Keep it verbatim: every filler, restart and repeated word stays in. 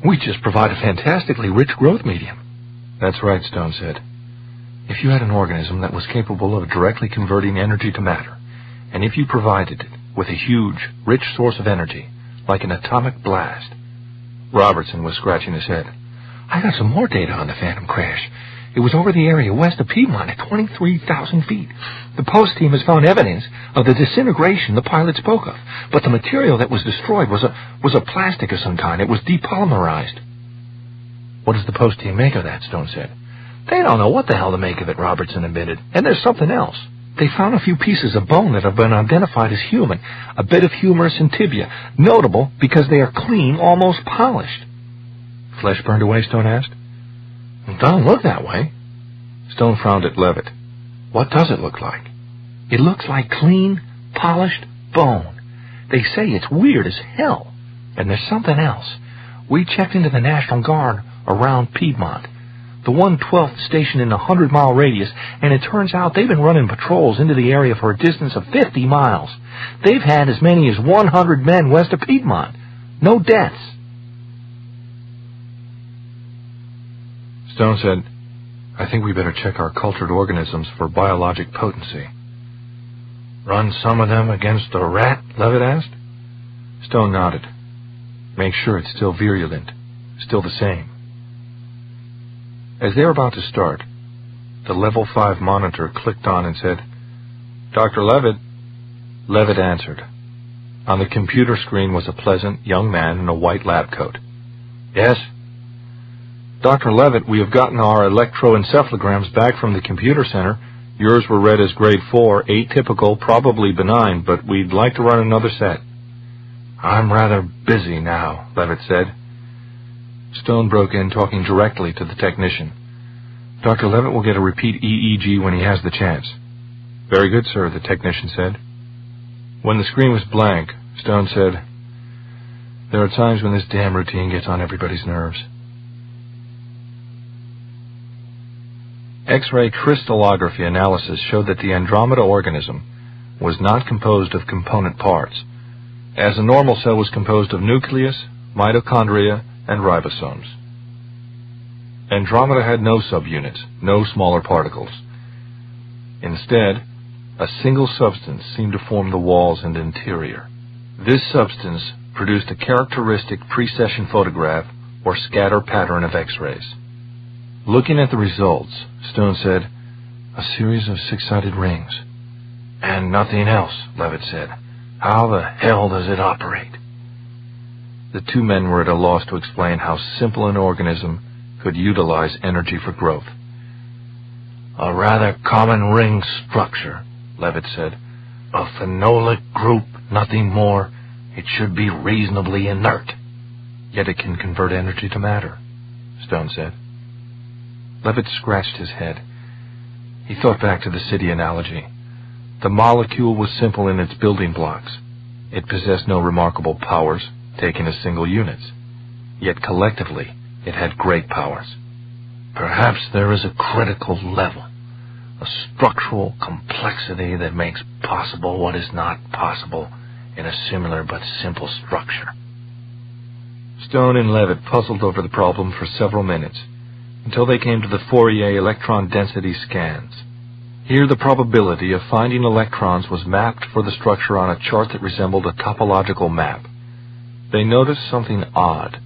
We just provide a fantastically rich growth medium. That's right, Stone said. If you had an organism that was capable of directly converting energy to matter, and if you provided it with a huge, rich source of energy, like an atomic blast. Robertson was scratching his head. I got some more data on the Phantom crash. It was over the area west of Piedmont at twenty-three thousand feet. The post team has found evidence of the disintegration the pilot spoke of, but the material that was destroyed was a was a plastic of some kind. It was depolymerized. What does the post team make of that? Stone said. They don't know what the hell to make of it, Robertson admitted. And there's something else. They found a few pieces of bone that have been identified as human, a bit of humerus and tibia, notable because they are clean, almost polished. Flesh burned away, Stone asked. It doesn't look that way. Stone frowned at Levitt. What does it look like? It looks like clean, polished bone. They say it's weird as hell. And there's something else. We checked into the National Guard around Piedmont, the one twelfth station in a hundred-mile radius, and it turns out they've been running patrols into the area for a distance of fifty miles. They've had as many as one hundred men west of Piedmont. No deaths. Stone said, I think we better check our cultured organisms for biologic potency. Run some of them against a rat? Levitt asked. Stone nodded. Make sure it's still virulent, still the same. As they were about to start, the level five monitor clicked on and said, Doctor Levitt. Levitt answered. On the computer screen was a pleasant young man in a white lab coat. Yes? Doctor Levitt, we have gotten our electroencephalograms back from the computer center. Yours were read as grade four, atypical, probably benign, but we'd like to run another set. I'm rather busy now, Levitt said. Stone broke in, talking directly to the technician. Doctor Levitt will get a repeat E E G when he has the chance. Very good, sir, the technician said. When the screen was blank, Stone said, There are times when this damn routine gets on everybody's nerves. X-ray crystallography analysis showed that the Andromeda organism was not composed of component parts, as a normal cell was composed of nucleus, mitochondria, and ribosomes. Andromeda had no subunits, no smaller particles. Instead, a single substance seemed to form the walls and interior. This substance produced a characteristic precession photograph or scatter pattern of X-rays. Looking at the results, Stone said, a series of six-sided rings. And nothing else, Levitt said. How the hell does it operate? The two men were at a loss to explain how simple an organism could utilize energy for growth. A rather common ring structure, Levitt said. A phenolic group, nothing more. It should be reasonably inert. Yet it can convert energy to matter, Stone said. Levitt scratched his head. He thought back to the city analogy. The molecule was simple in its building blocks. It possessed no remarkable powers, taken as single units. Yet collectively, it had great powers. Perhaps there is a critical level, a structural complexity that makes possible what is not possible in a similar but simple structure. Stone and Levitt puzzled over the problem for several minutes, until they came to the Fourier electron density scans. Here the probability of finding electrons was mapped for the structure on a chart that resembled a topological map. They noticed something odd.